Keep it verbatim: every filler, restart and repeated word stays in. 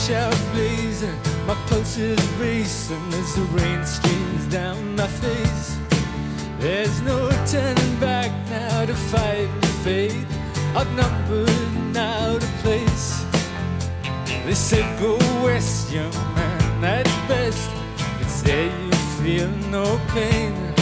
out blazing, my pulse is racing as the rain streams down my face. There's no turning back now to fight with fate, outnumbered now to place. They said go west, young man, at best, it's there you feel no pain.